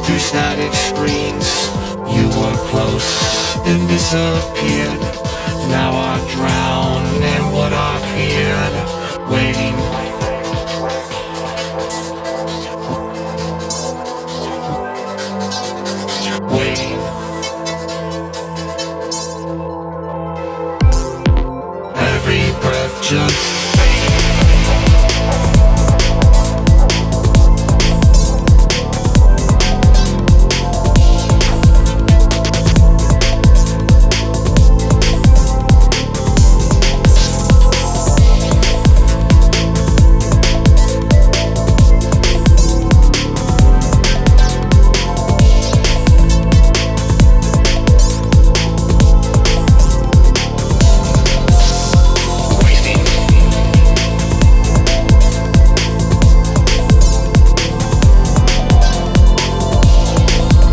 through static screens. You were close, then disappeared. Now I drown in what I feared, waiting